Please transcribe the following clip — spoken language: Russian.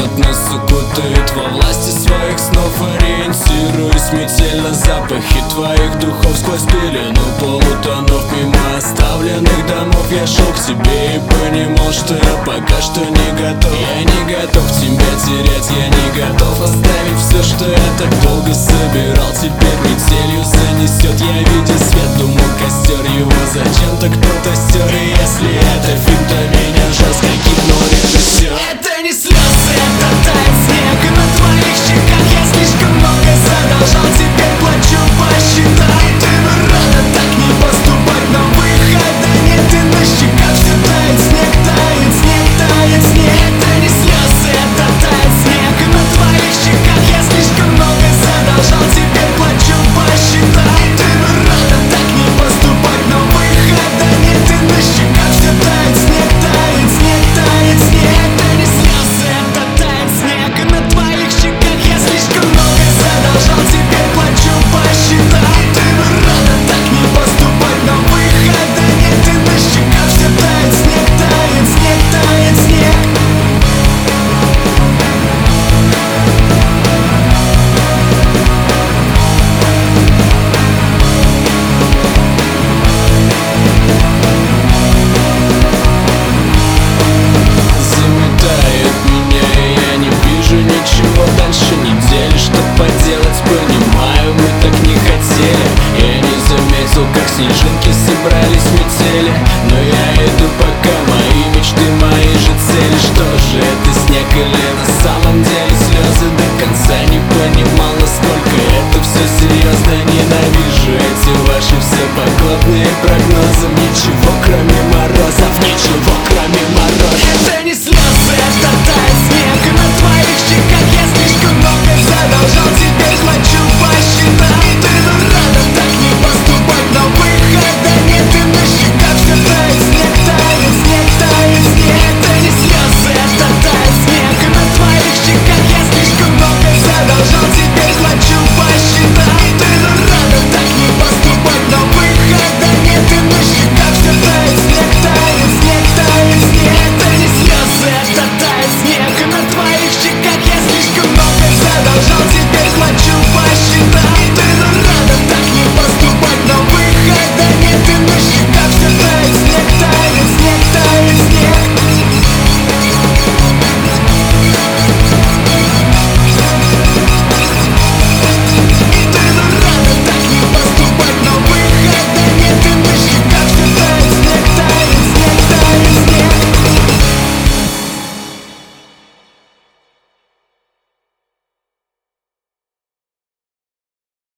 Холод нас укутает во власти своих снов. Ориентируюсь метель на запахи твоих духов. Сквозь пелену полутонов мимо оставленных домов я шел к тебе и понимал, что я пока что не готов. Я не готов тебя терять, я не готов оставить все, что я так долго собирал. Теперь метелью занесет, я видел свет, думал костер, его зачем-то кто-то стер. И если это фильм, то меня жестко кикнул режиссер. Это не слезы, это тает снег на твоих щеках. Я слишком много задолжал, теперь плачу по счетам. Ты бы рада так не поступать, но выхода нет. И на щеках все тает снег, тает снег, тает снег. Это не слезы, это тает снег на твоих щеках. Я слишком много задолжал, теперь плачу по счетам. Ты бы рада так не поступать, но выхода нет. И на щеках все тает снег, тает снег, тает снег. Это не слезы, это тает снег на твоих щеках. Я слишком много задолжал, теперь плачу по счетам. Ты бы рада так не поступать, но выхода нет. И на щеках все тает снег, тает снег, тает снег. Заметает меня, и я не вижу ничего дальше недели. Что поделать, понимаю, мы так не хотели. Я не заметил, как снежинки собрались в метели. Но я иду, пока мои мечты, мои же цели. Что же это, снег или на самом деле слезы? До конца не понимал, насколько это все серьезно. Ненавижу эти